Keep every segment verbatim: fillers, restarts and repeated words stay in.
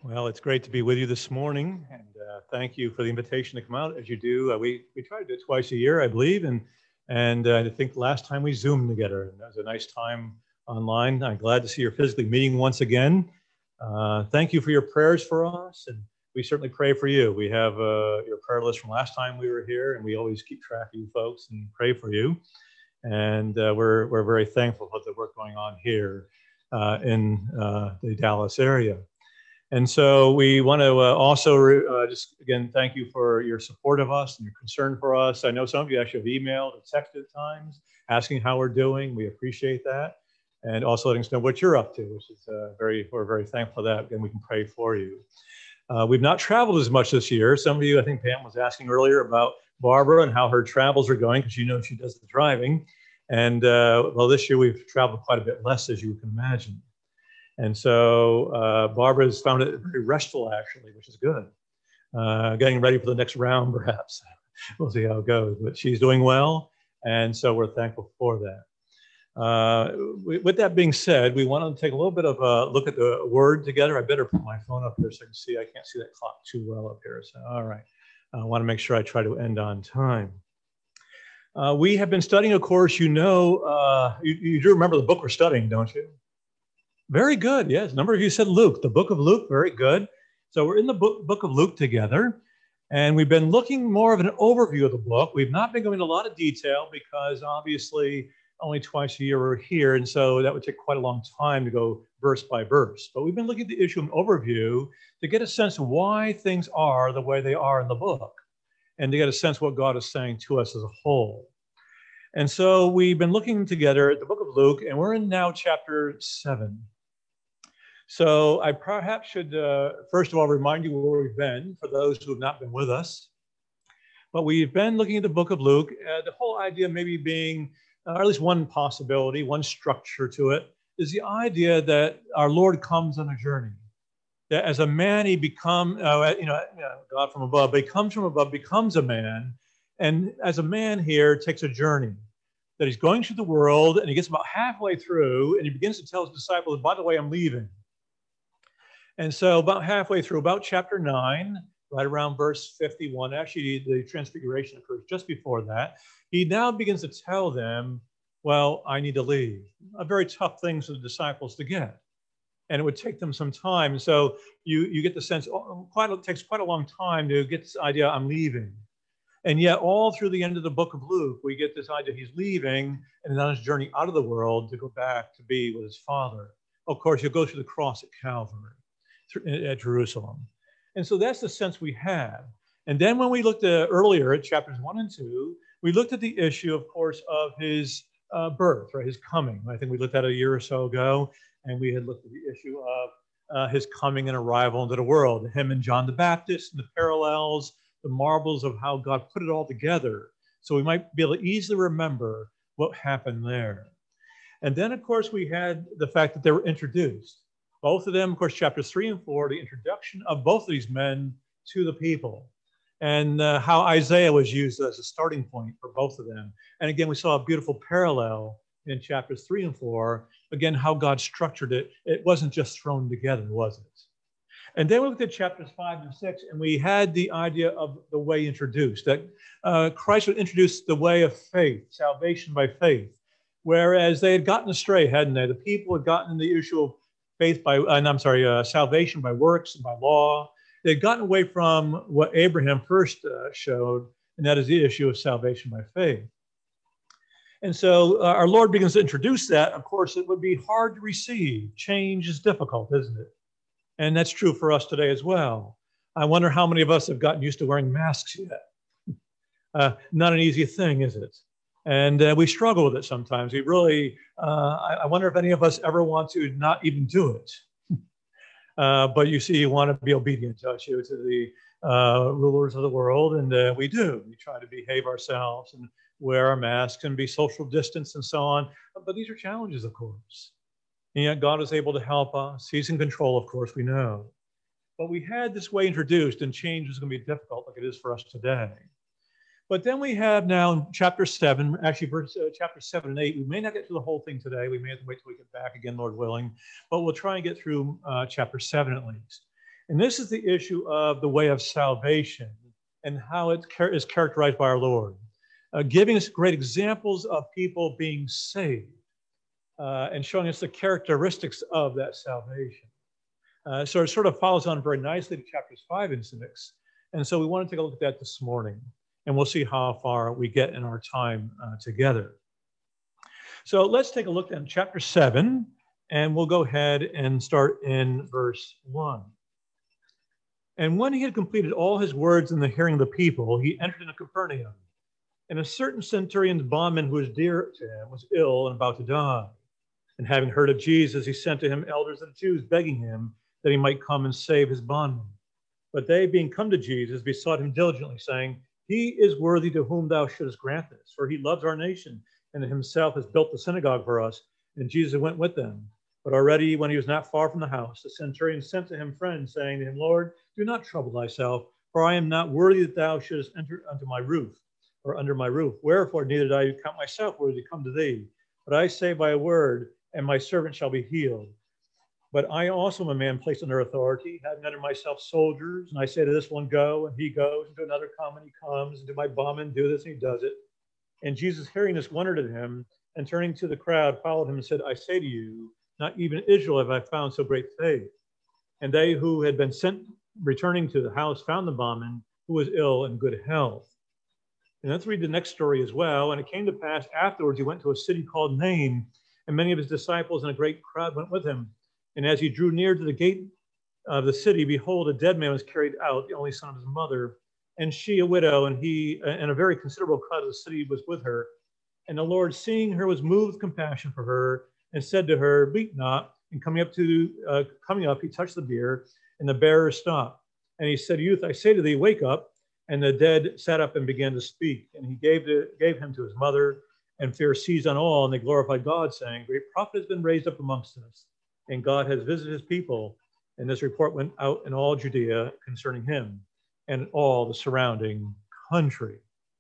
Well, it's great to be with you this morning, and uh, thank you for the invitation to come out as you do. Uh, we we try to do it twice a year, I believe, and and uh, I think last time we Zoomed together, and that was a nice time online. I'm glad to see you're physically meeting once again. Uh, thank you for your prayers for us, and we certainly pray for you. We have uh, your prayer list from last time we were here, and we always keep track of you folks and pray for you. And uh, we're we're very thankful for the work going on here uh, in uh, the Dallas area. And so we want to uh, also uh, just, again, thank you for your support of us and your concern for us. I know some of you actually have emailed or texted at times asking how we're doing. We appreciate that. And also letting us know what you're up to, which is uh, very, we're very thankful for that. Again, we can pray for you. Uh, we've not traveled as much this year. Some of you, I think Pam was asking earlier about Barbara and how her travels are going, because you know she does the driving. And uh, well, this year we've traveled quite a bit less, as you can imagine. And so uh, Barbara has found it very restful, actually, which is good. Uh, getting ready for the next round, perhaps. We'll see how it goes. But she's doing well, and so we're thankful for that. Uh, with that being said, we want to take a little bit of a look at the word together. I better put my phone up here so I can see. I can't see that clock too well up here. So, all right. I want to make sure I try to end on time. Uh, we have been studying, of course, you know, uh, you, you do remember the book we're studying, don't you? Very good. Yes. A number of you said Luke, the book of Luke. Very good. So we're in the book, book of Luke together, and we've been looking more of an overview of the book. We've not been going into a lot of detail because obviously only twice a year we're here. And so that would take quite a long time to go verse by verse. But we've been looking at the issue of an overview to get a sense of why things are the way they are in the book and to get a sense of what God is saying to us as a whole. And so we've been looking together at the book of Luke, and we're in now chapter seven. So I perhaps should, uh, first of all, remind you where we've been for those who have not been with us. But we've been looking at the book of Luke, uh, the whole idea maybe being, uh, or at least one possibility, one structure to it, is the idea that our Lord comes on a journey. That as a man, he become, uh, you know, God from above, but he comes from above, becomes a man, and as a man here takes a journey. That he's going through the world, and he gets about halfway through, and he begins to tell his disciples, by the way, I'm leaving. And so about halfway through, about chapter nine, right around verse fifty-one, actually the transfiguration occurs just before that, he now begins to tell them, well, I need to leave. A very tough thing for the disciples to get. And it would take them some time. So you, you get the sense, oh, quite, it takes quite a long time to get this idea, I'm leaving. And yet all through the end of the book of Luke, we get this idea he's leaving and on his journey out of the world to go back to be with his Father. Of course, he'll go through the cross at Calvary at Jerusalem. And so that's the sense we have. And then when we looked at, earlier at chapters one and two, we looked at the issue, of course, of his uh, birth, right, his coming. I think we looked at it a year or so ago, and we had looked at the issue of uh, his coming and arrival into the world, him and John the Baptist, and the parallels, the marvels of how God put it all together. So we might be able to easily remember what happened there. And then, of course, we had the fact that they were introduced. Both of them, of course, chapters three and four, the introduction of both of these men to the people, and uh, how Isaiah was used as a starting point for both of them. And again, we saw a beautiful parallel in chapters three and four. Again, how God structured it. It wasn't just thrown together, was it? And then we looked at chapters five and six, and we had the idea of the way introduced, that uh, Christ would introduce the way of faith, salvation by faith, whereas they had gotten astray, hadn't they? The people had gotten the issue of faith by, and I'm sorry, uh, salvation by works and by law. They'd gotten away from what Abraham first uh, showed, and that is the issue of salvation by faith. And so uh, our Lord begins to introduce that. Of course, it would be hard to receive. Change is difficult, isn't it? And that's true for us today as well. I wonder how many of us have gotten used to wearing masks yet. Uh, not an easy thing, is it? And uh, we struggle with it sometimes. We really, uh, I, I wonder if any of us ever want to not even do it. uh, but you see, you want to be obedient, don't you, to the uh, rulers of the world, and uh, we do. We try to behave ourselves and wear our masks and be social distance and so on. But these are challenges, of course. And yet God is able to help us. He's in control, of course, we know. But we had this way introduced, and change is going to be difficult like it is for us today. But then we have now in chapter seven, actually verse, uh, chapter seven and eight. We may not get through the whole thing today. We may have to wait till we get back again, Lord willing. But we'll try and get through uh, chapter seven at least. And this is the issue of the way of salvation and how it is characterized by our Lord, uh, giving us great examples of people being saved uh, and showing us the characteristics of that salvation. Uh, so it sort of follows on very nicely to chapters five and six. And so we want to take a look at that this morning, and we'll see how far we get in our time uh, together. So let's take a look at chapter seven, and we'll go ahead and start in verse one. And when he had completed all his words in the hearing of the people, he entered into Capernaum. And a certain centurion's bondman who was dear to him was ill and about to die. And having heard of Jesus, he sent to him elders of the Jews, begging him that he might come and save his bondman. But they, being come to Jesus, besought him diligently, saying, He is worthy to whom thou shouldest grant this, for he loves our nation, and himself has built the synagogue for us. And Jesus went with them. But already when he was not far from the house, the centurion sent to him friends, saying to him, Lord, do not trouble thyself, for I am not worthy that thou shouldest enter unto my roof, or under my roof. Wherefore neither do I count myself worthy to come to thee. But I say by a word, and my servant shall be healed. But I also am a man placed under authority, having under myself soldiers. And I say to this one, go, and he goes, and to another, come, and he comes, and to my bondman, do this, and he does it. And Jesus, hearing this, wondered at him, and turning to the crowd, followed him and said, I say to you, not even Israel have I found so great faith. And they who had been sent, returning to the house, found the bondman, who was ill and good health. And let's read the next story as well. And it came to pass afterwards, he went to a city called Nain, and many of his disciples and a great crowd went with him. And as he drew near to the gate of the city, behold, a dead man was carried out, the only son of his mother, and she a widow, and he and a very considerable crowd of the city was with her. And the Lord, seeing her, was moved with compassion for her, and said to her, Weep not. And coming up to uh, coming up, he touched the bier, and the bearer stopped. And he said, Youth, I say to thee, wake up. And the dead sat up and began to speak. And he gave to, gave him to his mother, and fear seized on all, and they glorified God, saying, Great prophet has been raised up amongst us, and God has visited his people. And this report went out in all Judea concerning him and all the surrounding country.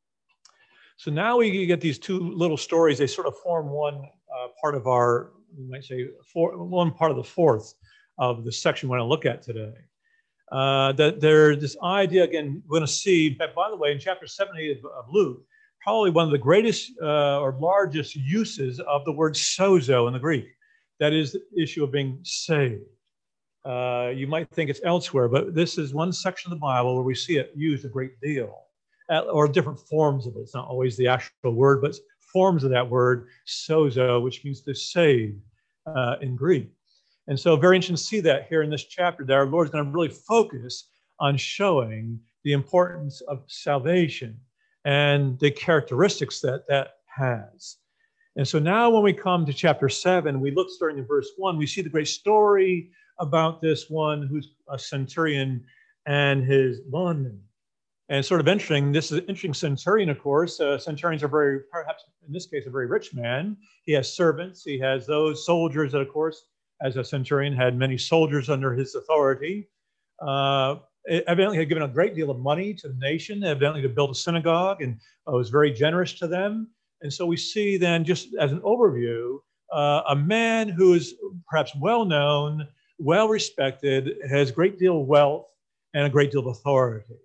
So now we get these two little stories. They sort of form one uh, part of our, we might say, four, one part of the fourth of the section we're going to look at today. Uh, that there's this idea, again, we're going to see, but by the way, in chapter seven, eight of, of Luke, probably one of the greatest uh, or largest uses of the word sozo in the Greek. That is the issue of being saved. Uh, you might think it's elsewhere, but this is one section of the Bible where we see it used a great deal, at, or different forms of it. It's not always the actual word, but forms of that word, sozo, which means to save uh, in Greek. And so very interesting to see that here in this chapter, that our Lord is going to really focus on showing the importance of salvation and the characteristics that that has. And so now when we come to chapter seven, we look starting in verse one, we see the great story about this one who's a centurion and his bondman. And it's sort of interesting, this is an interesting centurion, of course. Uh, centurions are very, perhaps in this case, a very rich man. He has servants. He has those soldiers that, of course, as a centurion, had many soldiers under his authority. Uh, evidently had given a great deal of money to the nation, evidently to build a synagogue, and uh, was very generous to them. And so we see then, just as an overview, uh, a man who is perhaps well-known, well-respected, has a great deal of wealth and a great deal of authority.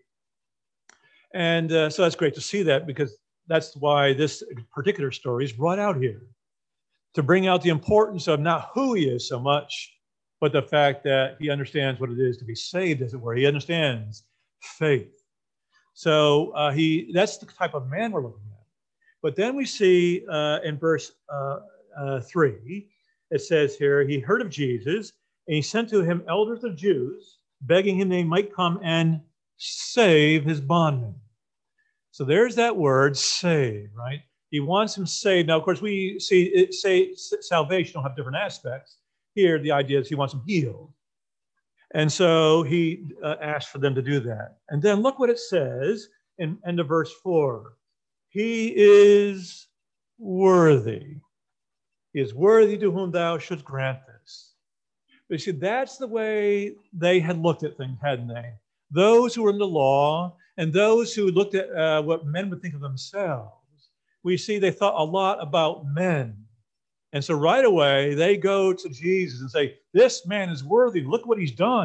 And uh, so that's great to see that, because that's why this particular story is brought out here, to bring out the importance of not who he is so much, but the fact that he understands what it is to be saved, as it were. He understands faith. So uh, he that's the type of man we're looking at. But then we see uh, in verse uh, uh, three, it says here, he heard of Jesus, and he sent to him elders of Jews, begging him they might come and save his bondman. So there's that word, save, right? He wants him saved. Now, of course, we see it say salvation will have different aspects. Here, the idea is he wants him healed. And so he uh, asked for them to do that. And then look what it says in end of verse four. He is worthy. He is worthy to whom thou shouldst grant this. But you see, that's the way they had looked at things, hadn't they? Those who were in the law and those who looked at uh, what men would think of themselves, we see they thought a lot about men. And so right away, they go to Jesus and say, this man is worthy. Look what he's done. All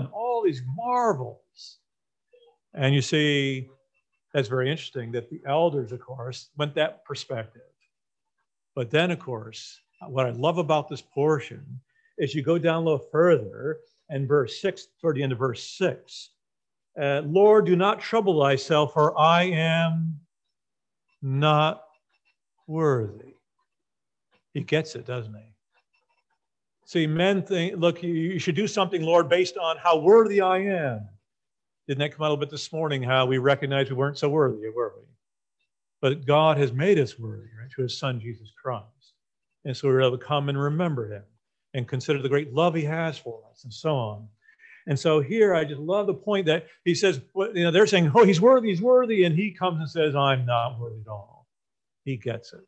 these marvels. And you see, that's very interesting that the elders, of course, went that perspective. But then, of course, what I love about this portion is you go down a little further, and verse six, toward the end of verse six, uh, Lord, do not trouble thyself, for I am not worthy. He gets it, doesn't he? See, men think, look, you should do something, Lord, based on how worthy I am. Didn't that come out a little bit this morning, how we recognized we weren't so worthy, were we? But God has made us worthy, right, to his Son, Jesus Christ. And so we're able to come and remember him and consider the great love he has for us and so on. And so here, I just love the point that he says, you know, they're saying, oh, he's worthy, he's worthy. And he comes and says, I'm not worthy at all. He gets it.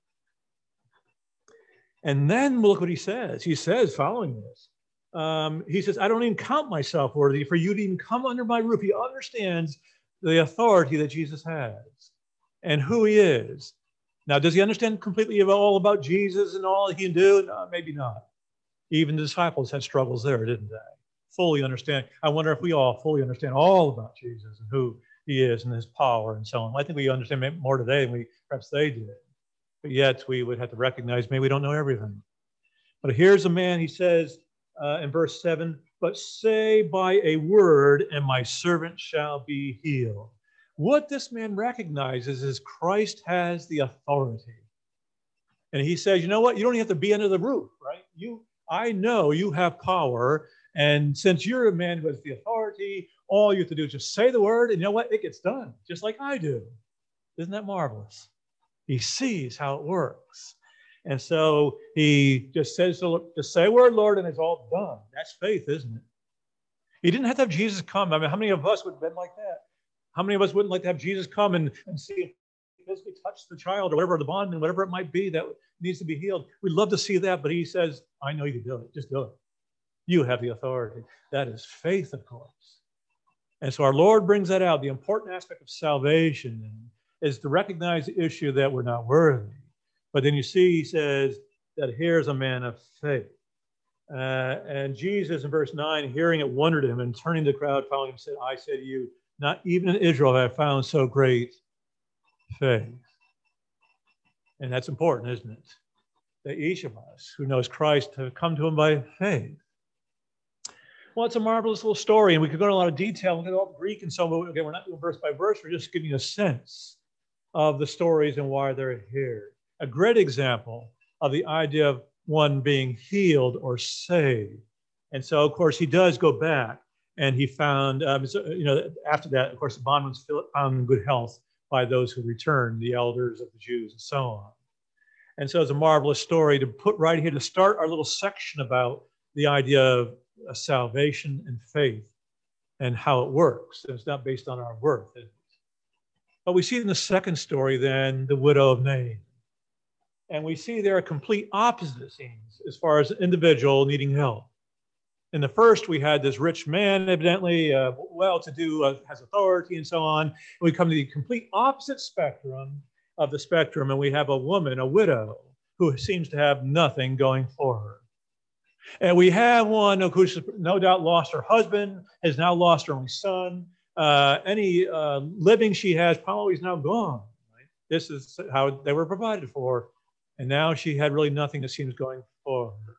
And then look what he says. He says, following this, um, he says, I don't even count myself worthy for you to even come under my roof. He understands the authority that Jesus has and who he is. Now, does he understand completely all about Jesus and all he can do? No, maybe not. Even the disciples had struggles there, didn't they? Fully understand. I wonder if we all fully understand all about Jesus and who he is and his power and so on. I think we understand more today than we perhaps they did. But yet we would have to recognize maybe we don't know everything. But here's a man, he says uh, in verse seven, but say by a word and my servant shall be healed. What this man recognizes is Christ has the authority. And he says, you know what? You don't even have to be under the roof, right? You, I know you have power. And since you're a man who has the authority, all you have to do is just say the word, and you know what? It gets done, just like I do. Isn't that marvelous? He sees how it works. And so he just says, just say a word, Lord, and it's all done. That's faith, isn't it? He didn't have to have Jesus come. I mean, how many of us would have been like that? How many of us wouldn't like to have Jesus come and, and see if he physically touched the child or whatever, the bondman, whatever it might be that needs to be healed? We'd love to see that, but he says, I know you can do it. Just do it. You have the authority. That is faith, of course. And so our Lord brings that out. The important aspect of salvation is to recognize the issue that we're not worthy. But then you see, he says that here's a man of faith. Uh, and Jesus in verse nine, hearing it, wondered him, and turning to the crowd, following him, said, I say to you, not even in Israel have I found so great faith. And that's important, isn't it? That each of us who knows Christ have come to him by faith. Well, it's a marvelous little story, and we could go into a lot of detail, look at all the Greek and so on. Again, we're not doing verse by verse. We're just giving you a sense of the stories and why they're here. A great example of the idea of one being healed or saved. And so, of course, he does go back, and he found, um, so, you know, after that, of course, the bond was found in good health by those who returned, the elders of the Jews and so on. And so it's a marvelous story to put right here to start our little section about the idea of a salvation and faith and how it works. It's not based on our worth. But we see in the second story then the widow of Nain. And we see there are complete opposite scenes as far as an individual needing help. In the first, we had this rich man, evidently uh, well-to-do, uh, has authority and so on. And we come to the complete opposite spectrum of the spectrum, and we have a woman, a widow, who seems to have nothing going for her. And we have one who's no doubt lost her husband, has now lost her only son. Uh, any uh, living she has probably is now gone. Right? This is how they were provided for. And now she had really nothing that seems going for her.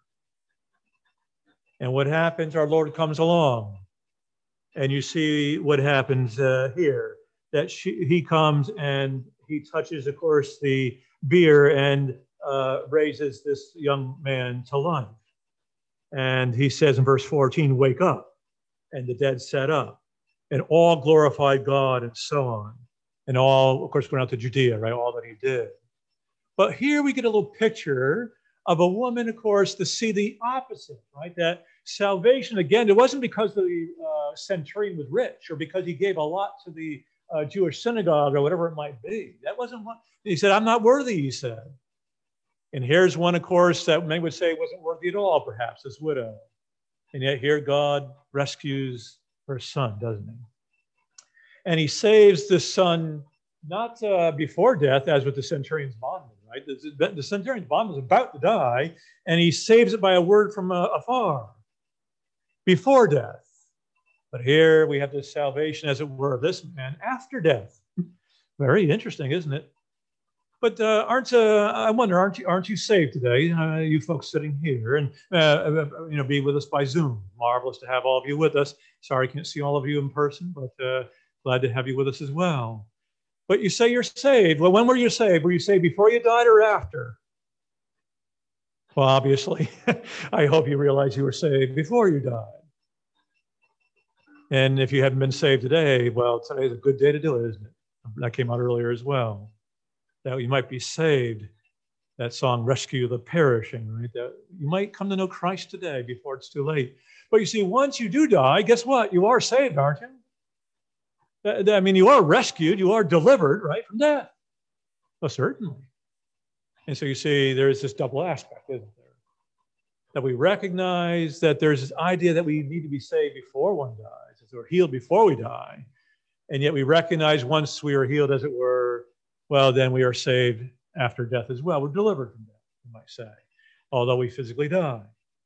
And what happens? Our Lord comes along. And you see what happens uh, here. That she, he comes and he touches, of course, the bier and uh, raises this young man to life. And he says in verse fourteen, wake up. And the dead sat up. And all glorified God and so on. And all, of course, went out to Judea, right? All that he did. But here we get a little picture of a woman, of course, to see the opposite, right? That salvation, again, it wasn't because the uh, centurion was rich or because he gave a lot to the uh, Jewish synagogue or whatever it might be. That wasn't what he said. I'm not worthy, he said. And here's one, of course, that many would say wasn't worthy at all, perhaps, this widow. And yet here God rescues her son, doesn't he? And he saves the son not uh, before death, as with the centurion's bondman, right? The, the centurion's bondman was about to die, and he saves it by a word from uh, afar, before death. But here we have the salvation, as it were, of this man after death. Very interesting, isn't it? But uh, aren't uh, I wonder, aren't you aren't you saved today? Uh, you folks sitting here and uh, you know, be with us by Zoom. Marvelous to have all of you with us. Sorry, I can't see all of you in person, but uh, glad to have you with us as well. But you say you're saved. Well, when were you saved? Were you saved before you died or after? Well, obviously, I hope you realize you were saved before you died. And if you haven't been saved today, well, today's a good day to do it, isn't it? That came out earlier as well. That you might be saved. That song, Rescue the Perishing, right? That you might come to know Christ today before it's too late. But you see, once you do die, guess what? You are saved, aren't you? I mean, you are rescued, you are delivered, right, from death. Well, certainly. And so you see, there's this double aspect, isn't there? That we recognize that there's this idea that we need to be saved before one dies, that we're healed before we die. And yet we recognize once we are healed, as it were, well, then we are saved after death as well. We're delivered from death, you might say, although we physically die.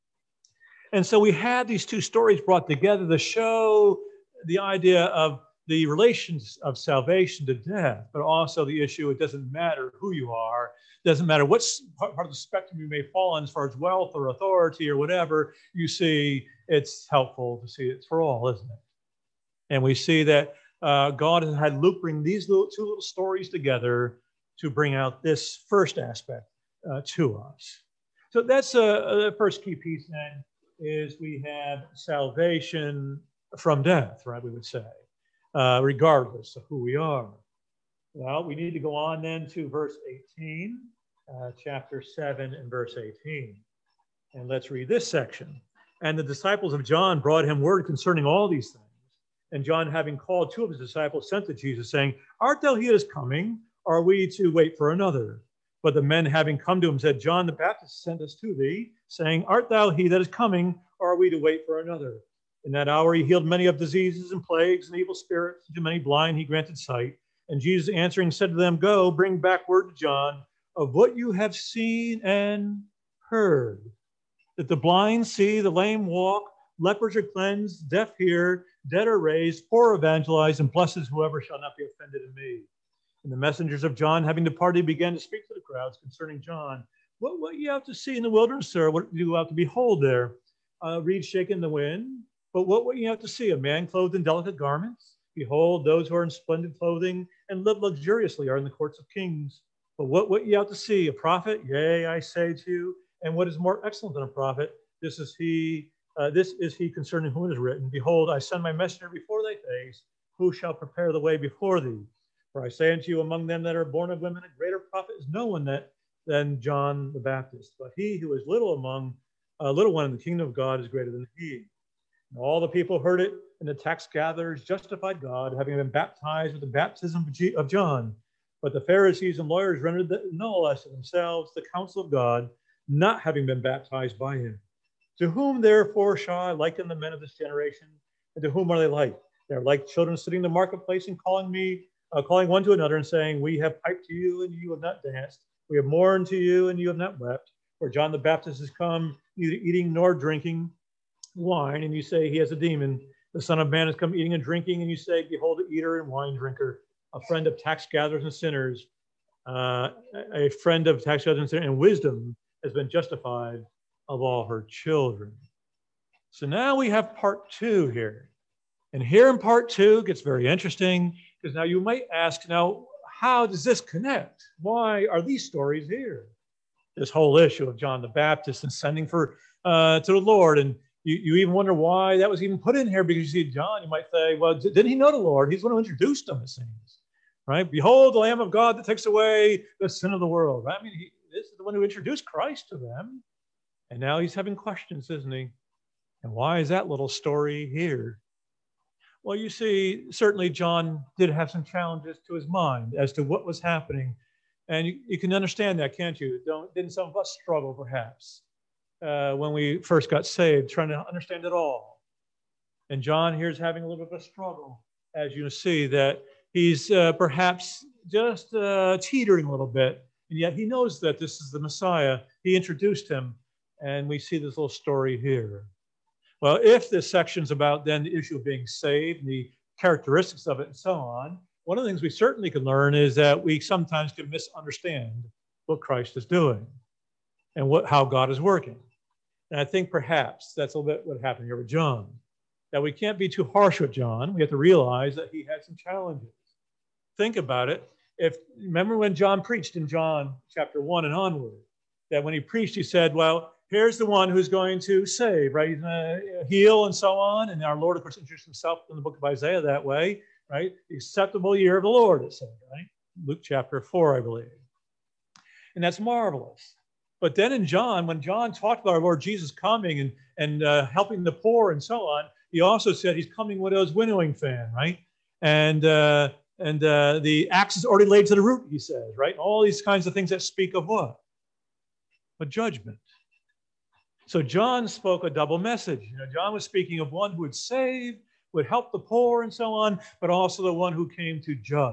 And so we had these two stories brought together to show the idea of the relations of salvation to death, but also the issue, it doesn't matter who you are, it doesn't matter what part of the spectrum you may fall on as far as wealth or authority or whatever, you see, it's helpful to see it's for all, isn't it? And we see that uh, God has had Luke bring these little, two little stories together to bring out this first aspect uh, to us. So that's uh, the first key piece then, is we have salvation from death, right, we would say. Uh, regardless of who we are. Well, we need to go on then to verse eighteen, uh, chapter seven and verse eighteen. And let's read this section. And the disciples of John brought him word concerning all these things. And John, having called two of his disciples, sent to Jesus, saying, Art thou he that is coming, or are we to wait for another? But the men, having come to him, said, John the Baptist sent us to thee, saying, Art thou he that is coming, or are we to wait for another? In that hour he healed many of diseases and plagues and evil spirits, and to many blind he granted sight. And Jesus answering said to them, Go, bring back word to John of what you have seen and heard. That the blind see, the lame walk, lepers are cleansed, deaf hear, dead are raised, poor evangelize, and blessed is whoever shall not be offended in me. And the messengers of John, having departed, began to speak to the crowds concerning John. What, what you have to see in the wilderness, sir? What do you have to behold there? Uh, reeds shaking in the wind. But what will you have to see? A man clothed in delicate garments? Behold, those who are in splendid clothing and live luxuriously are in the courts of kings. But what will you have to see? A prophet? Yea, I say to you. And what is more excellent than a prophet? This is he. Uh, this is he concerning whom it is written. Behold, I send my messenger before thy face. Who shall prepare the way before thee? For I say unto you, among them that are born of women, a greater prophet is no one that than John the Baptist. But he who is little among a little one in the kingdom of God is greater than he. And all the people heard it, and the tax gatherers justified God, having been baptized with the baptism of John. But the Pharisees and lawyers rendered null as to themselves the counsel of God, not having been baptized by him. To whom therefore shall I liken the men of this generation? And to whom are they like? They are like children sitting in the marketplace and calling me, uh, calling one to another and saying, We have piped to you, and you have not danced. We have mourned to you, and you have not wept. For John the Baptist has come, neither eating nor drinking wine, and you say he has a demon. The Son of Man has come eating and drinking, and you say, Behold, an eater and wine drinker, a friend of tax gatherers and sinners, uh, a friend of tax gatherers and sinners, and wisdom has been justified of all her children. So now we have part two here. And here in part two, it gets very interesting, because now you might ask, now, how does this connect? Why are these stories here? This whole issue of John the Baptist and sending for uh, to the Lord, and You, you even wonder why that was even put in here, because you see John, you might say, well, didn't he know the Lord? He's the one who introduced him, it seems, right? Behold, the Lamb of God that takes away the sin of the world, right? I mean, he, this is the one who introduced Christ to them. And now he's having questions, isn't he? And why is that little story here? Well, you see, certainly John did have some challenges to his mind as to what was happening. And you, you can understand that, can't you? Don't, didn't some of us struggle, perhaps? Uh, when we first got saved, trying to understand it all. And John here is having a little bit of a struggle, as you see, that he's uh, perhaps just uh, teetering a little bit, and yet he knows that this is the Messiah. He introduced him, and we see this little story here. Well, if this section's about then the issue of being saved and the characteristics of it and so on, one of the things we certainly can learn is that we sometimes can misunderstand what Christ is doing and what how God is working. And I think perhaps that's a little bit what happened here with John, that we can't be too harsh with John. We have to realize that he had some challenges. Think about it. If remember when John preached in John chapter one and onward, that when he preached, he said, well, here's the one who's going to save, right? He's going to heal and so on. And our Lord, of course, introduced himself in the book of Isaiah that way, right? The acceptable year of the Lord, it said, right? Luke chapter four, I believe. And that's marvelous. But then in John, when John talked about our Lord Jesus coming and, and uh, helping the poor and so on, he also said he's coming with his winnowing fan, right? And uh, and uh, the axe is already laid to the root, he says, right? All these kinds of things that speak of what? A judgment. So John spoke a double message. You know, John was speaking of one who would save, would help the poor and so on, but also the one who came to judge.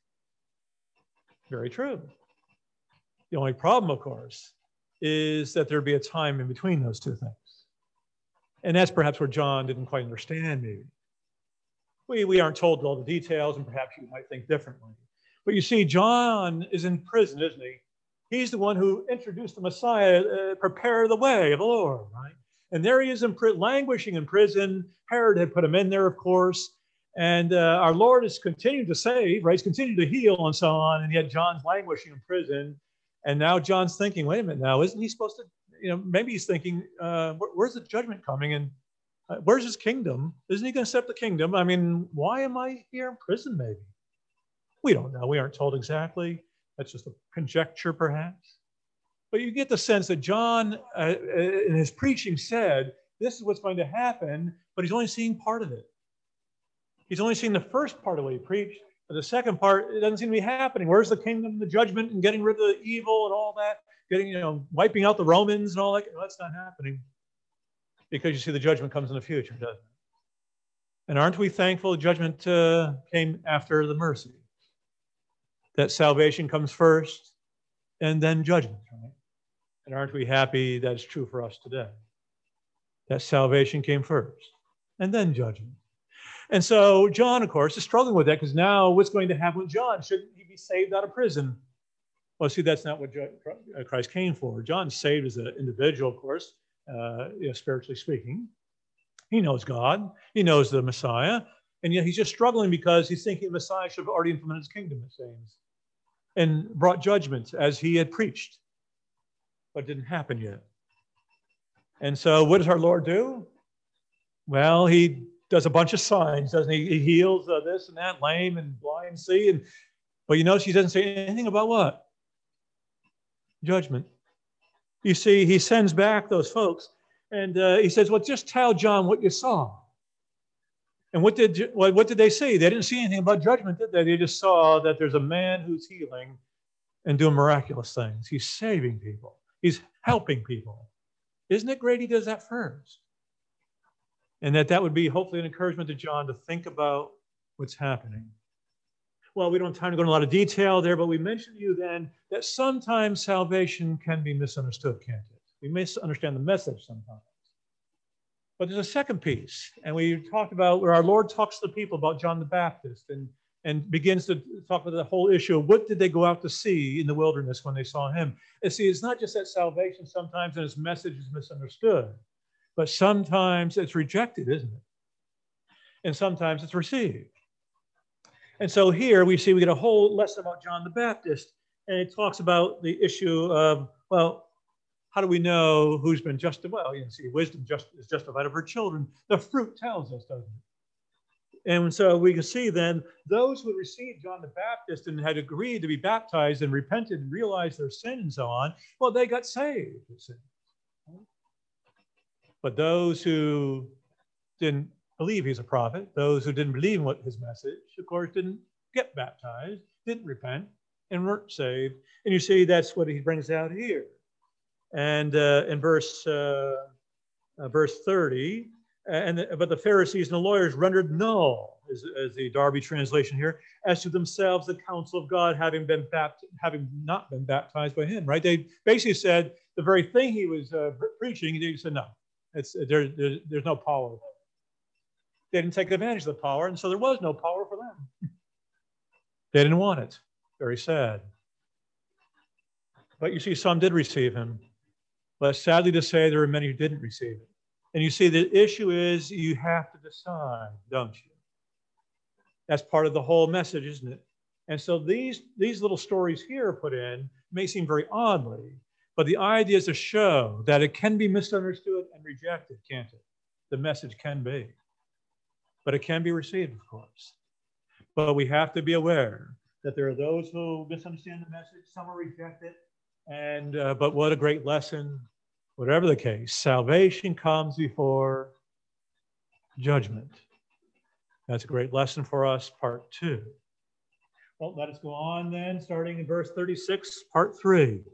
Very true. The only problem, of course, is that there'd be a time in between those two things. And that's perhaps where John didn't quite understand maybe. We, we aren't told all the details, and perhaps you might think differently. But you see, John is in prison, isn't he? He's the one who introduced the Messiah, uh, prepare the way of the Lord, right? And there he is in prison, languishing in prison. Herod had put him in there, of course. And uh, our Lord is continuing to save, right? He's continuing to heal and so on. And yet John's languishing in prison. And now John's thinking, wait a minute now, isn't he supposed to, you know, maybe he's thinking, uh, where, where's the judgment coming? And uh, where's his kingdom? Isn't he going to set up the kingdom? I mean, why am I here in prison maybe? We don't know. We aren't told exactly. That's just a conjecture perhaps. But you get the sense that John, uh, in his preaching, said, this is what's going to happen, but he's only seeing part of it. He's only seen the first part of what he preached. But the second part, it doesn't seem to be happening. Where's the kingdom, the judgment, and getting rid of the evil and all that? Getting, you know, wiping out the Romans and all that? Well, that's not happening. Because you see, the judgment comes in the future, doesn't it? And aren't we thankful the judgment uh, came after the mercy? That salvation comes first, and then judgment, right? And aren't we happy that it's true for us today? That salvation came first, and then judgment. And so John, of course, is struggling with that, because now what's going to happen with John? Shouldn't he be saved out of prison? Well, see, that's not what Christ came for. John's saved as an individual, of course, uh, you know, spiritually speaking. He knows God. He knows the Messiah. And yet he's just struggling because he's thinking the Messiah should have already implemented his kingdom, it seems, and brought judgment as he had preached. But it didn't happen yet. And so what does our Lord do? Well, he does a bunch of signs, doesn't he? He heals uh, this and that, lame and blind see. And, but you notice he doesn't say anything about what? Judgment. You see, he sends back those folks and uh, he says, well, just tell John what you saw. And what did, what, what did they see? They didn't see anything about judgment, did they? They just saw that there's a man who's healing and doing miraculous things. He's saving people. He's helping people. Isn't it great he does that first? And that that would be hopefully an encouragement to John to think about what's happening. Well, we don't have time to go into a lot of detail there, but we mentioned to you then that sometimes salvation can be misunderstood, can't it? We misunderstand the message sometimes. But there's a second piece, and we talked about where our Lord talks to the people about John the Baptist and, and begins to talk about the whole issue of what did they go out to see in the wilderness when they saw him. And see, it's not just that salvation sometimes and his message is misunderstood, but sometimes it's rejected, isn't it? And sometimes it's received. And so here we see we get a whole lesson about John the Baptist, and it talks about the issue of, well, how do we know who's been justified? Well, you can see wisdom just, is justified of her children. The fruit tells us, doesn't it? And so we can see then those who received John the Baptist and had agreed to be baptized and repented and realized their sin and so on, well, they got saved. But those who didn't believe he's a prophet, those who didn't believe in what his message, of course, didn't get baptized, didn't repent, and weren't saved. And you see that's what he brings out here. And uh, in verse uh, uh, verse thirty, and the, but the Pharisees and the lawyers rendered null, as, as the Darby translation here, as to themselves the counsel of God, having been bapt- having not been baptized by him. Right? They basically said the very thing he was uh, preaching. They said no, It's, there, there, there's no power. They didn't take advantage of the power, and so there was no power for them. They didn't want it. Very sad. But you see, some did receive him. But sadly to say, there are many who didn't receive it. And you see, the issue is you have to decide, don't you? That's part of the whole message, isn't it? And so these, these little stories here put in may seem very oddly, but the idea is to show that it can be misunderstood and rejected, can't it? The message can be. But it can be received, of course. But we have to be aware that there are those who misunderstand the message, some will reject it, and uh, but what a great lesson. Whatever the case, salvation comes before judgment. That's a great lesson for us, part two. Well, let us go on then, starting in verse thirty-six, part three.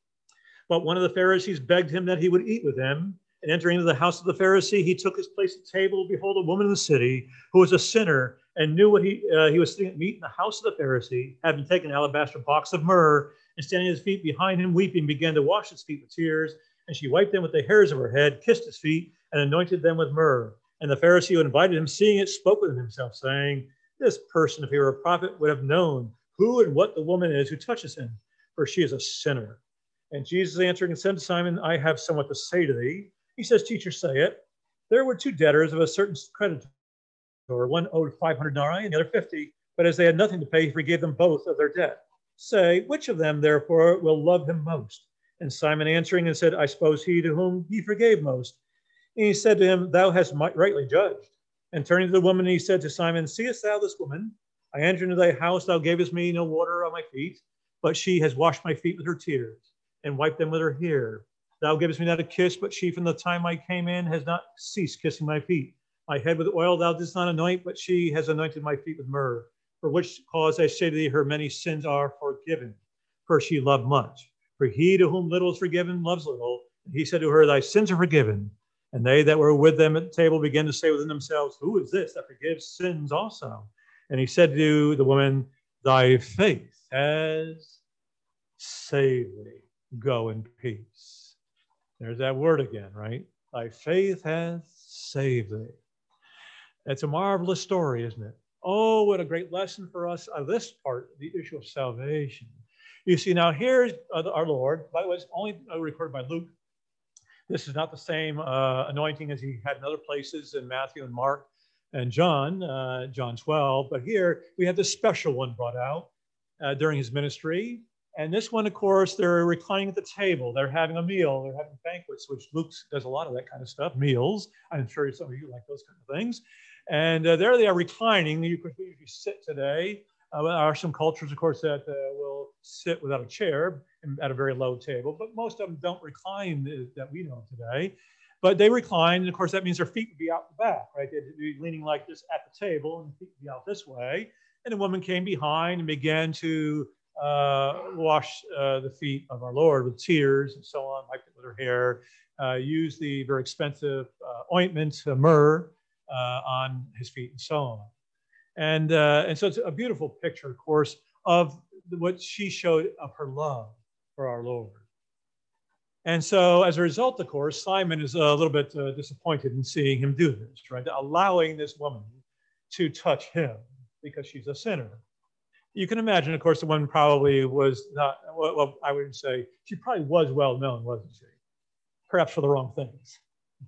But one of the Pharisees begged him that he would eat with them. And entering into the house of the Pharisee, he took his place at table. Behold, a woman in the city who was a sinner and knew what he uh, he was sitting at meat in the house of the Pharisee, having taken an alabaster box of myrrh, and standing at his feet behind him, weeping, began to wash his feet with tears. And she wiped them with the hairs of her head, kissed his feet, and anointed them with myrrh. And the Pharisee who invited him, seeing it, spoke within himself, saying, this person, if he were a prophet, would have known who and what the woman is who touches him, for she is a sinner. And Jesus answering and said to Simon, I have somewhat to say to thee. He says, teacher, say it. There were two debtors of a certain creditor. One owed five hundred denarii and the other fifty. But as they had nothing to pay, he forgave them both of their debt. Say, which of them, therefore, will love him most? And Simon answering and said, I suppose he to whom he forgave most. And he said to him, thou hast rightly judged. And turning to the woman, he said to Simon, seest thou this woman? I entered into thy house, thou gavest me no water on my feet, but she has washed my feet with her tears and wiped them with her hair. Thou gavest me not a kiss, but she from the time I came in has not ceased kissing my feet. My head with oil thou didst not anoint, but she has anointed my feet with myrrh. For which cause I say to thee, her many sins are forgiven, for she loved much. For he to whom little is forgiven loves little. And he said to her, thy sins are forgiven. And they that were with them at the table began to say within themselves, who is this that forgives sins also? And he said to the woman, thy faith has saved thee. Go in peace. There's that word again, right? Thy faith has saved thee. It's a marvelous story, isn't it? Oh, what a great lesson for us on this part, the issue of salvation. You see, now here's our Lord. By the way, it's only recorded by Luke. This is not the same uh, anointing as he had in other places in Matthew and Mark and John, uh, John twelve. But here we have this special one brought out uh, during his ministry. And this one, of course, they're reclining at the table. They're having a meal. They're having banquets, which Luke does a lot of that kind of stuff, meals. I'm sure some of you like those kind of things. And uh, there they are reclining. You could usually sit today. Uh, there are some cultures, of course, that uh, will sit without a chair at a very low table, but most of them don't recline uh, that we know today. But they recline, and of course, that means their feet would be out the back, right? They'd be leaning like this at the table, and the feet would be out this way. And the woman came behind and began to uh, wash uh, the feet of our Lord with tears and so on, wiped it with her hair, uh, used the very expensive uh, ointment, uh, myrrh, uh, on his feet and so on. And, uh, and so it's a beautiful picture, of course, of what she showed of her love for our Lord. And so as a result, of course, Simon is a little bit uh, disappointed in seeing him do this, right? Allowing this woman to touch him because she's a sinner. You can imagine, of course, the woman probably was not, well, I would say she probably was well known, wasn't she? Perhaps for the wrong things.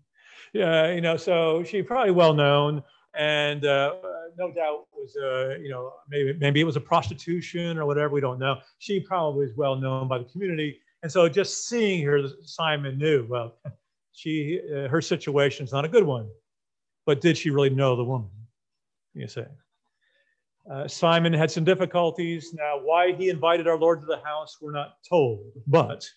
Yeah, you know, so she probably well known. And uh, no doubt was, uh, you know, maybe maybe it was a prostitution or whatever, we don't know. She probably was well known by the community. And so just seeing her, Simon knew, well, she, uh, her situation is not a good one. But did she really know the woman, you say? Uh, Simon had some difficulties. Now, why he invited our Lord to the house, we're not told. But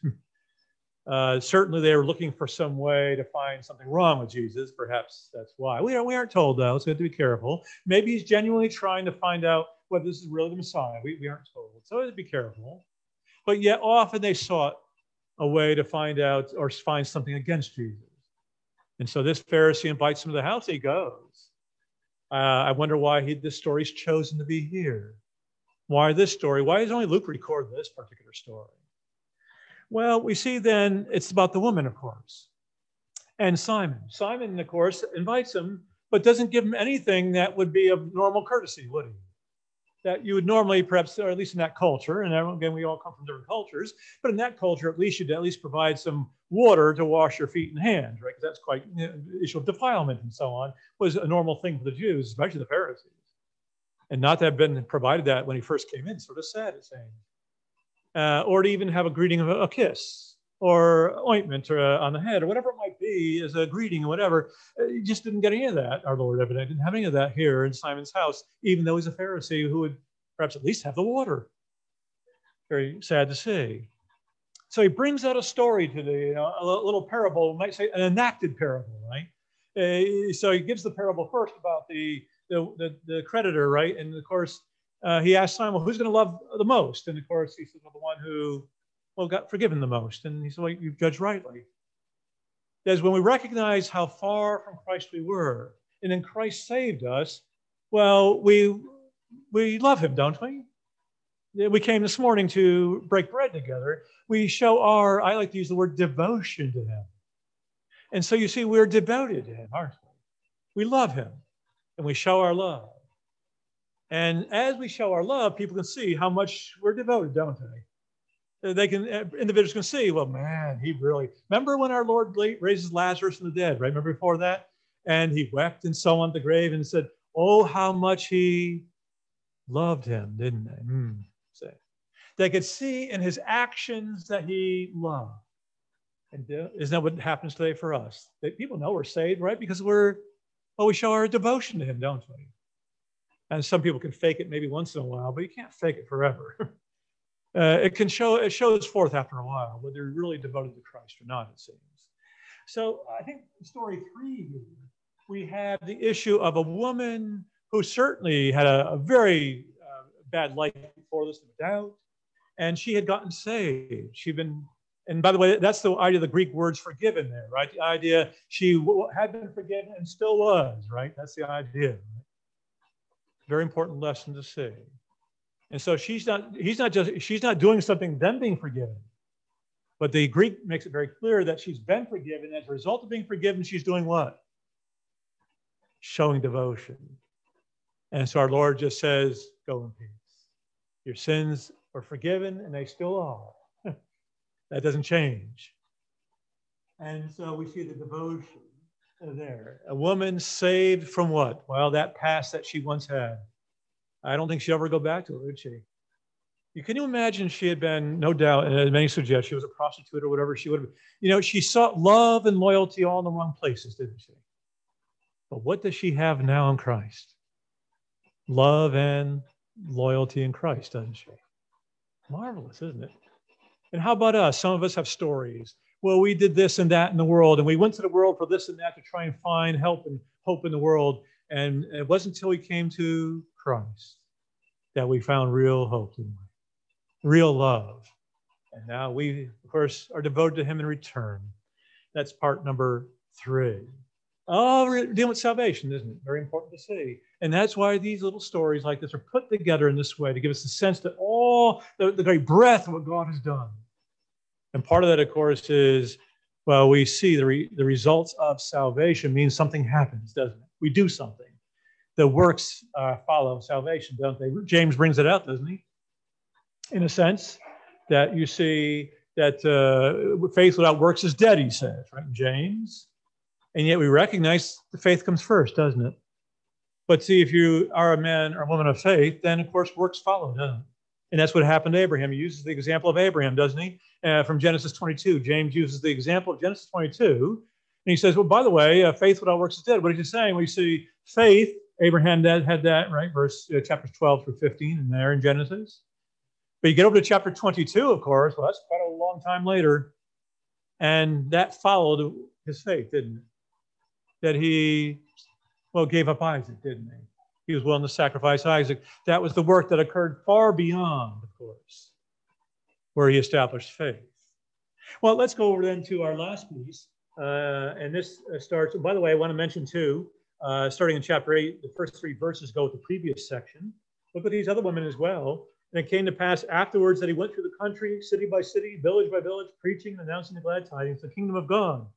Uh, certainly they were looking for some way to find something wrong with Jesus. Perhaps that's why. We, are, we aren't told, though, so we have to be careful. Maybe he's genuinely trying to find out whether this is really the Messiah. We, we aren't told, so we have to be careful. But yet often they sought a way to find out or find something against Jesus. And so this Pharisee invites him to the house. He goes. Uh, I wonder why he, this story's chosen to be here. Why this story? Why does only Luke record this particular story? Well, we see then it's about the woman, of course. and Simon. Simon, of course, invites him, but doesn't give him anything that would be of normal courtesy, would he? That you would normally perhaps, or at least in that culture, and again, we all come from different cultures, but in that culture, at least you'd at least provide some water to wash your feet and hands, right? Because that's quite, you know, issue of defilement and so on, was a normal thing for the Jews, especially the Pharisees. And not to have been provided that when he first came in, sort of sad, it's saying. Uh, or to even have a greeting of a, a kiss, or ointment or a, on the head, or whatever it might be as a greeting or whatever. He just didn't get any of that, our Lord evidently didn't have any of that here in Simon's house, even though he's a Pharisee who would perhaps at least have the water. Very sad to see. So he brings out a story to the, you know, a little parable, we might say an enacted parable, right? Uh, so he gives the parable first about the, the, the, the creditor, right? And of course, uh, he asks Simon, well, who's going to love the most? And of course, he says, well, the one who well, got forgiven the most. And he said, well, you've judged rightly. As when we recognize how far from Christ we were, and then Christ saved us, well, we we love him, don't we? We came this morning to break bread together. We show our, I like to use the word devotion to him. And so you see, we're devoted to him, aren't we? We love him, and we show our love. And as we show our love, people can see how much we're devoted, don't they? They can, individuals can see, well, man, he really, remember when our Lord raises Lazarus from the dead, right? Remember before that? And he wept and so on at the grave and said, oh, how much he loved him, didn't they? Mm, say. They could see in his actions that he loved. And isn't that what happens today for us? That people know we're saved, right? Because we're, well, we show our devotion to him, don't we? And some people can fake it maybe once in a while, but you can't fake it forever. Uh, it can show, it shows forth after a while whether you're really devoted to Christ or not, it seems. So I think story three here, we have the issue of a woman who certainly had a, a very uh, bad life before this, no doubt, and she had gotten saved. She'd been, and by the way, that's the idea of the Greek words forgiven there, right? The idea she w- had been forgiven and still was, right? That's the idea. Right? Very important lesson to see. And so she's not, he's not just, she's not doing something, them being forgiven. But the Greek makes it very clear that she's been forgiven. As a result of being forgiven, she's doing what? Showing devotion. And so our Lord just says, go in peace. Your sins are forgiven, and they still are. That doesn't change. And so we see the devotion there. A woman saved from what? Well, that past that she once had. I don't think she'll ever go back to it, would she? You can you imagine she had been, no doubt, and as many suggest, she was a prostitute or whatever she would have been. You know, she sought love and loyalty all in the wrong places, didn't she? But what does she have now in Christ? Love and loyalty in Christ, doesn't she? Marvelous, isn't it? And how about us? Some of us have stories. Well, we did this and that in the world, and we went to the world for this and that to try and find help and hope in the world. And it wasn't until we came to Christ that we found real hope, didn't we? Real love. And now we, of course, are devoted to him in return. That's part number three. Oh, we're dealing with salvation, isn't it? Very important to see. And that's why these little stories like this are put together in this way to give us a sense that all the, the very breadth of what God has done. And part of that, of course, is, well, we see the, re, the results of salvation means something happens, doesn't it? We do something. The works uh, follow salvation, don't they? James brings it out, doesn't he? In a sense, that you see that uh, faith without works is dead, he says, right, in James. And yet we recognize the faith comes first, doesn't it? But see, if you are a man or a woman of faith, then, of course, works follow, doesn't it? And that's what happened to Abraham. He uses the example of Abraham, doesn't he? Uh, from Genesis twenty-two. James uses the example of Genesis twenty-two. And he says, well, by the way, uh, faith without works is dead. What is he saying? We see faith, Abraham had that, right? Verse uh, chapters twelve through fifteen in there in Genesis. But you get over to chapter twenty-two, of course. Well, that's quite a long time later. And that followed his faith, didn't it? That he, well, gave up Isaac, didn't he? He was willing to sacrifice Isaac. That was the work that occurred far beyond, of course, where he established faith. Well, let's go over then to our last piece. Uh, and this starts, by the way, I want to mention too, uh, starting in chapter eight, the first three verses go with the previous section. Look at these other women as well. And it came to pass afterwards that he went through the country, city by city, village by village, preaching and announcing the glad tidings, the kingdom of God.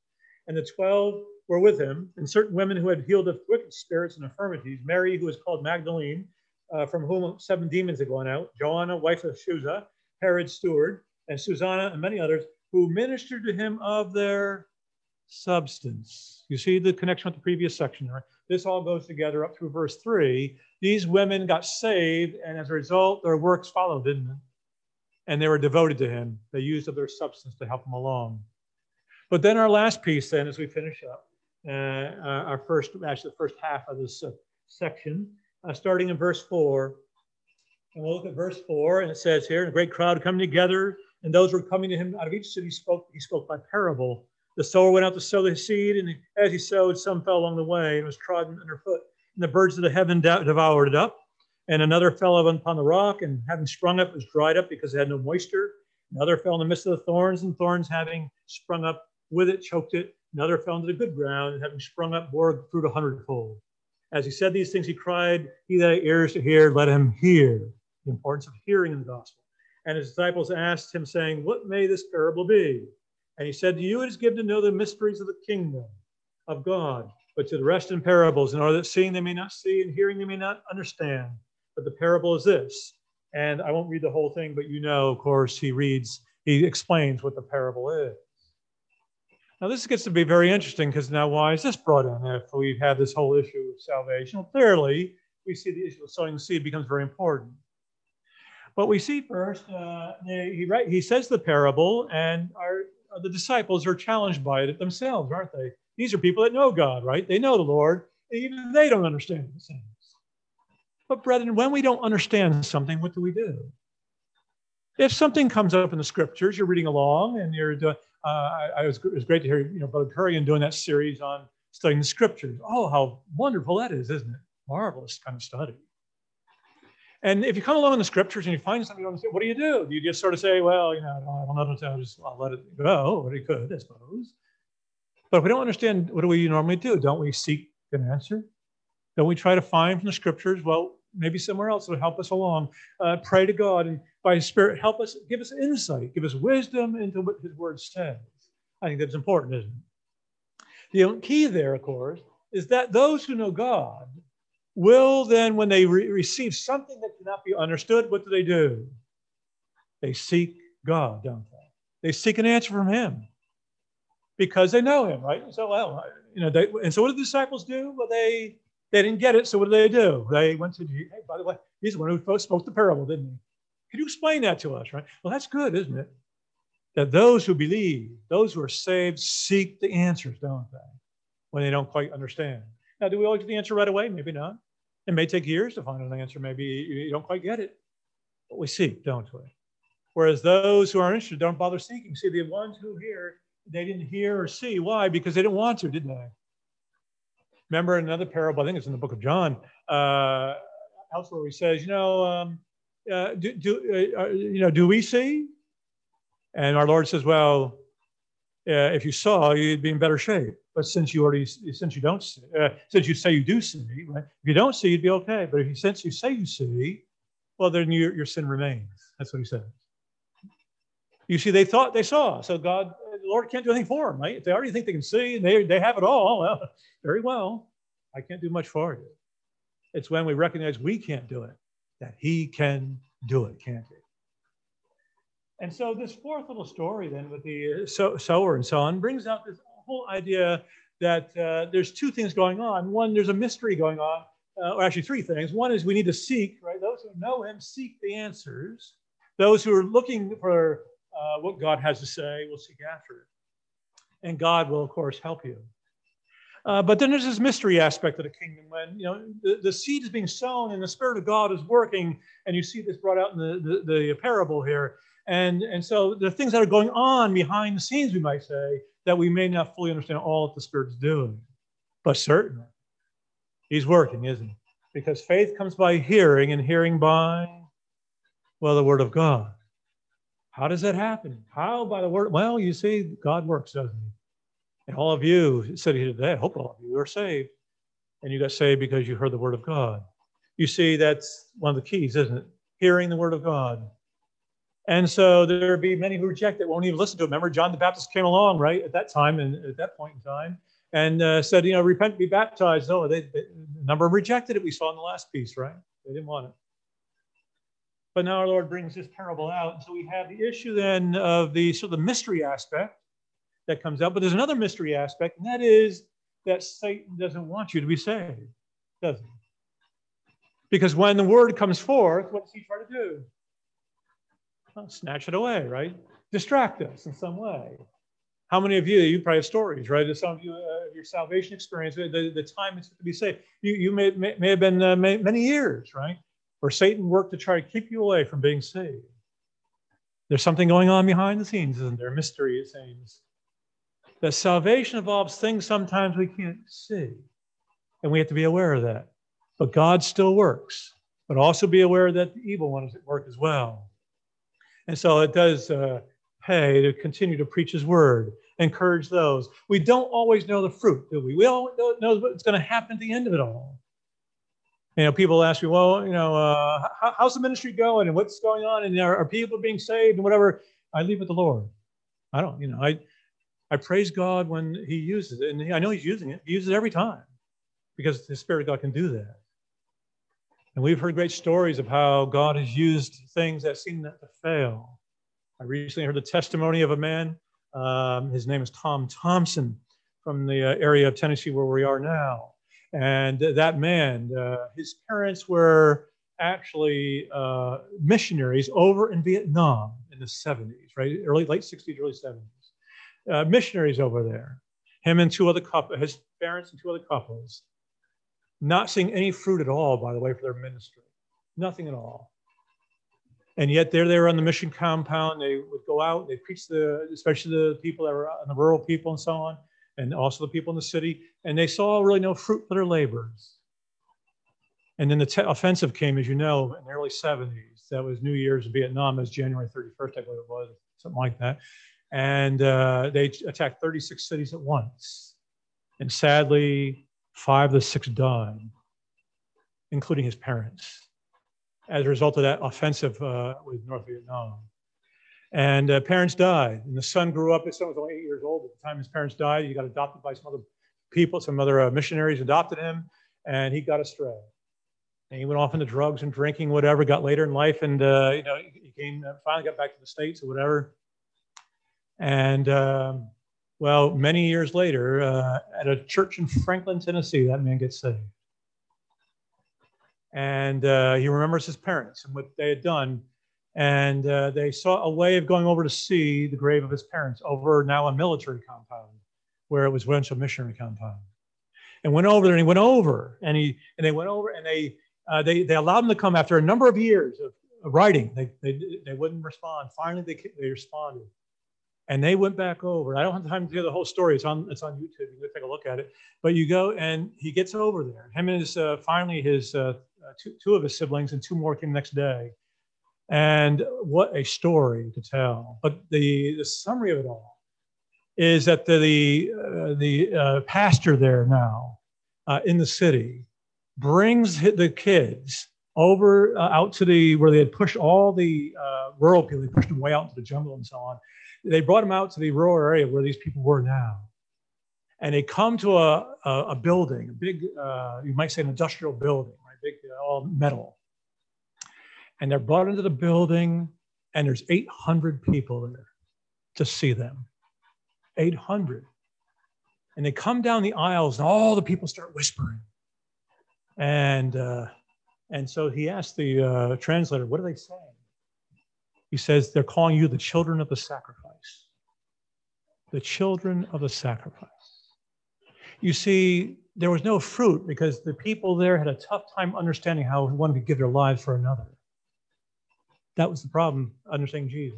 And the twelve were with him, and certain women who had healed of wicked spirits and infirmities, Mary, who was called Magdalene, uh, from whom seven demons had gone out, Joanna, wife of Chuza, Herod's steward, and Susanna, and many others, who ministered to him of their substance. You see the connection with the previous section, right? This all goes together up through verse three. These women got saved, and as a result, their works followed, didn't it? And they were devoted to him. They used of their substance to help him along. But then our last piece, then, as we finish up, uh, our first, actually the first half of this uh, section, uh, starting in verse four. And we'll look at verse four, and it says here, a great crowd coming together, and those who were coming to him out of each city spoke, he spoke by parable. The sower went out to sow the seed, and as he sowed, some fell along the way and was trodden underfoot. And the birds of the heaven devoured it up. And another fell upon the rock, and having sprung up, was dried up because it had no moisture. Another fell in the midst of the thorns, and thorns having sprung up with it, choked it. Another fell into the good ground, and having sprung up, bore fruit a hundredfold. As he said these things, he cried, he that had ears to hear, let him hear. The importance of hearing in the gospel. And his disciples asked him, saying, what may this parable be? And he said, to you it is given to know the mysteries of the kingdom of God, but to the rest in parables, in order that seeing they may not see, and hearing they may not understand. But the parable is this. And I won't read the whole thing, but you know, of course, he reads, he explains what the parable is. Now, this gets to be very interesting, because now why is this brought in if we've had this whole issue of salvation? Well, clearly, we see the issue of sowing the seed becomes very important. But we see first, uh, he, right, he says the parable, and our, the disciples are challenged by it themselves, aren't they? These are people that know God, right? They know the Lord. Even they don't understand the things. But brethren, when we don't understand something, what do we do? If something comes up in the scriptures, you're reading along, and you're doing, uh, I, I was, it was great to hear, you know, Brother Currian doing that series on studying the scriptures. Oh, how wonderful that is, isn't it? Marvelous kind of study. And if you come along in the scriptures and you find something you don't understand, what do you do? Do you just sort of say, well, you know, I don't know, I'll just I'll let it go, or you could, I suppose. But if we don't understand, what do we normally do? Don't we seek an answer? Don't we try to find from the scriptures, well, maybe somewhere else will help us along? Uh, pray to God, and by His Spirit, help us, give us insight, give us wisdom into what His Word says. I think that's important, isn't it? The key there, of course, is that those who know God will then, when they re- receive something that cannot be understood, what do they do? They seek God, don't they? They seek an answer from Him because they know Him, right? So, well, you know, they, and so what did the disciples do? Well, they they didn't get it, so what did they do? They went to, hey, by the way, he's the one who spoke the parable, didn't he? Can you explain that to us, right? Well, that's good, isn't it? That those who believe, those who are saved, seek the answers, don't they? When they don't quite understand. Now, do we always get the answer right away? Maybe not. It may take years to find an answer. Maybe you don't quite get it. But we seek, don't we? Whereas those who are interested don't bother seeking. See, the ones who hear, they didn't hear or see. Why? Because they didn't want to, didn't they? Remember another parable, I think it's in the book of John, uh, elsewhere where he says, you know, um, uh, do, do, uh, you know, do we see? And our Lord says, well, uh, if you saw, you'd be in better shape. But since you already, since you don't see, uh, since you say you do see, right? If you don't see, you'd be okay. But if you, since you say you see, well, then your, your sin remains. That's what he says. You see, they thought they saw. So God, the Lord can't do anything for them, right? If they already think they can see and they, they have it all, well, very well. I can't do much for you. It's when we recognize we can't do it that He can do it, can't He? And so this fourth little story then with the sower and so on brings out this whole idea that uh, there's two things going on. One, there's a mystery going on, uh, or actually three things. One is we need to seek, right? Those who know Him seek the answers. Those who are looking for uh, what God has to say will seek after it. And God will, of course, help you. Uh, but then there's this mystery aspect of the kingdom when, you know, the, the seed is being sown and the Spirit of God is working. And you see this brought out in the, the, the parable here. And, and so the things that are going on behind the scenes, we might say, that we may not fully understand all that the Spirit is doing. But certainly, He's working, isn't He? Because faith comes by hearing, and hearing by, well, the Word of God. How does that happen? How? By the Word? Well, you see, God works, doesn't He? And all of you sitting here today, I hope all of you are saved. And you got saved because you heard the Word of God. You see, that's one of the keys, isn't it? Hearing the Word of God. And so there'd be many who reject it, won't even listen to it. Remember, John the Baptist came along, right, at that time and at that point in time, and uh, said, you know, repent, be baptized. No, they, they, a number of them rejected it. We saw in the last piece, right? They didn't want it. But now our Lord brings this parable out. And so we have the issue then of the sort of the mystery aspect that comes out. But there's another mystery aspect, and that is that Satan doesn't want you to be saved, does he? Because when the word comes forth, what does he try to do? Well, snatch it away, right? Distract us in some way. How many of you, you probably have stories, right? Some of you, uh, your salvation experience, the, the time it's to be saved. You, you may, may, may have been uh, may, many years, right? Where Satan worked to try to keep you away from being saved. There's something going on behind the scenes, isn't there? Mystery, it seems. That salvation involves things sometimes we can't see. And we have to be aware of that. But God still works. But also be aware that the evil one is at work as well. And so it does uh, pay to continue to preach his word, encourage those. We don't always know the fruit, do we? We don't know what's going to happen at the end of it all. You know, people ask me, well, you know, uh, how, how's the ministry going and what's going on? And are, are people being saved and whatever? I leave it to the Lord. I don't, you know, I, I praise God when he uses it. And he, I know he's using it. He uses it every time because the Spirit of God can do that. And we've heard great stories of how God has used things that seem to fail. I recently heard the testimony of a man. Um, his name is Tom Thompson from the uh, area of Tennessee where we are now. And that man, uh, his parents were actually uh, missionaries over in Vietnam in the seventies, right? Early, late sixties, early seventies. Uh, missionaries over there. Him and two other couples, his parents and two other couples. Not seeing any fruit at all, by the way, for their ministry. Nothing at all. And yet they're there on the mission compound. They would go out, they preach the, especially the people that were out, the rural people and so on, and also the people in the city. And they saw really no fruit for their labors. And then the te- offensive came, as you know, in the early seventies. That was New Year's in Vietnam. It was January thirty-first, I believe it was, something like that. And uh, they attacked thirty-six cities at once. And sadly, five of the six died, including his parents, as a result of that offensive uh, with North Vietnam. And uh, parents died, and the son grew up. His son was only eight years old at the time his parents died. He got adopted by some other people, some other uh, missionaries adopted him, and he got astray. And he went off into drugs and drinking, whatever, got later in life, and uh, you know, he came, uh, finally got back to the States or whatever. And um, well, many years later, uh, at a church in Franklin, Tennessee, that man gets saved. And uh, he remembers his parents and what they had done. And uh, they saw a way of going over to see the grave of his parents over now a military compound, where it was once a missionary compound. And went over there, and he went over, and he and they went over, and they uh, they they allowed him to come after a number of years of, of writing. They they they wouldn't respond. Finally, they they responded. And they went back over. I don't have time to hear the whole story. It's on, it's on YouTube. You can take a look at it. But you go, and he gets over there. Him and his, uh, finally, his uh, two, two of his siblings, and two more came the next day. And what a story to tell. But the, the summary of it all is that the, the, uh, the uh, pastor there now uh, in the city brings the kids over uh, out to the, where they had pushed all the uh, rural people, they pushed them way out into the jungle and so on. They brought them out to the rural area where these people were now. And they come to a, a, a building, a big, uh, you might say an industrial building, right? Big, uh, all metal. And they're brought into the building, and there's eight hundred people there to see them. eight hundred. And they come down the aisles, and all the people start whispering. And, uh, and so he asked the uh, translator, what are they saying? He says, they're calling you the children of the sacrifice. The children of the sacrifice. You see, there was no fruit because the people there had a tough time understanding how one could give their lives for another. That was the problem, understanding Jesus.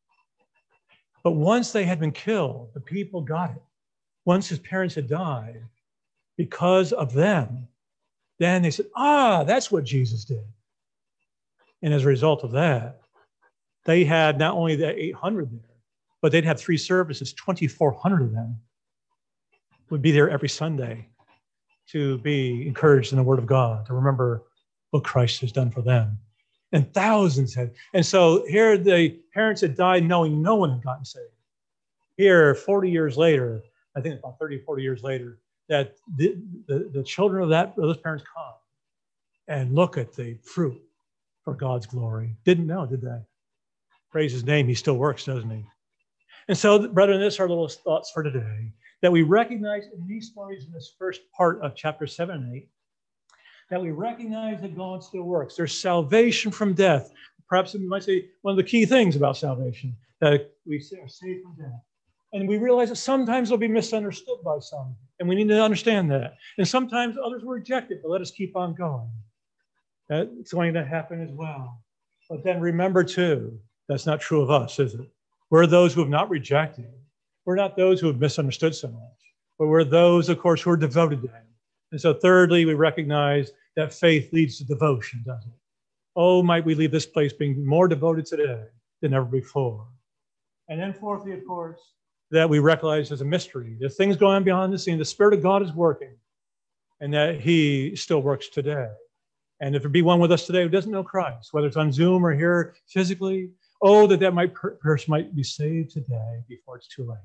But once they had been killed, the people got it. Once his parents had died, because of them, then they said, ah, that's what Jesus did. And as a result of that, they had not only the eight hundred there, but they'd have three services, twenty-four hundred of them would be there every Sunday to be encouraged in the Word of God, to remember what Christ has done for them. And thousands had. And so here the parents had died knowing no one had gotten saved. Here, forty years later, I think about thirty, forty years later, that the, the, the children of that of those parents come and look at the fruit for God's glory. Didn't know, did they? Praise his name. He still works, doesn't he? And so, brethren, this are little thoughts for today, that we recognize in these stories in this first part of chapter seven and eight, that we recognize that God still works. There's salvation from death. Perhaps we might say one of the key things about salvation, that we are saved from death. And we realize that sometimes it'll be misunderstood by some, and we need to understand that. And sometimes others will reject it, but let us keep on going. That's going to happen as well. But then remember, too, that's not true of us, is it? We're those who have not rejected. We're not those who have misunderstood so much, but we're those, of course, who are devoted to him. And so thirdly, we recognize that faith leads to devotion, doesn't it? Oh, might we leave this place being more devoted today than ever before. And then fourthly, of course, that we recognize as a mystery. There's things going on behind the scene. The Spirit of God is working, and that he still works today. And if there be one with us today who doesn't know Christ, whether it's on Zoom or here physically, oh, that that might per- person might be saved today before it's too late.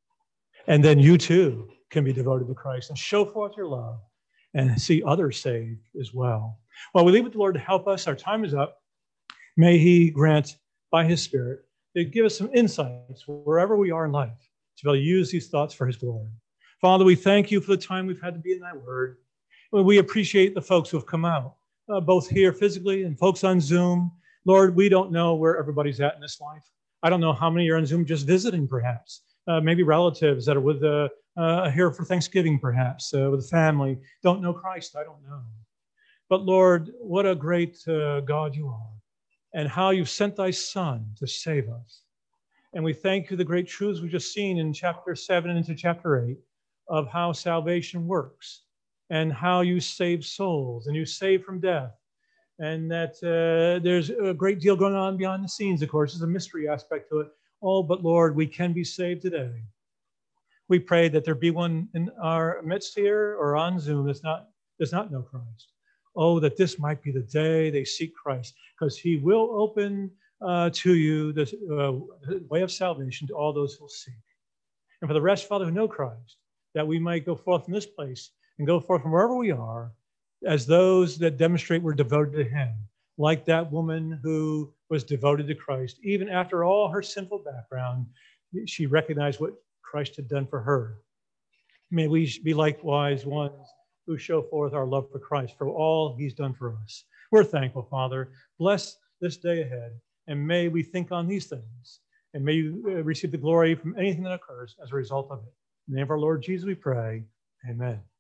And then you too can be devoted to Christ and show forth your love and see others saved as well. Well, we leave it to the Lord to help us. Our time is up. May he grant by his Spirit to give us some insights wherever we are in life to be able to use these thoughts for his glory. Father, we thank you for the time we've had to be in thy word. We appreciate the folks who have come out, uh, both here physically and folks on Zoom. Lord, we don't know where everybody's at in this life. I don't know how many are on Zoom just visiting, perhaps. Uh, maybe relatives that are with uh, uh, here for Thanksgiving, perhaps, uh, with a family, don't know Christ. I don't know. But Lord, what a great uh, God you are, and how you've sent thy Son to save us. And we thank you the great truths we've just seen in chapter seven and into chapter eight of how salvation works and how you save souls and you save from death. And that uh, there's a great deal going on behind the scenes, of course. There's a mystery aspect to it. Oh, but Lord, we can be saved today. We pray that there be one in our midst here or on Zoom that's not, does not know Christ. Oh, that this might be the day they seek Christ, because he will open uh, to you the uh, way of salvation to all those who will seek. And for the rest, Father, who know Christ, that we might go forth from this place and go forth from wherever we are as those that demonstrate we're devoted to him, like that woman who was devoted to Christ. Even after all her sinful background, she recognized what Christ had done for her. May we be likewise ones who show forth our love for Christ, for all he's done for us. We're thankful, Father. Bless this day ahead, and may we think on these things, and may you receive the glory from anything that occurs as a result of it. In the name of our Lord Jesus, we pray. Amen.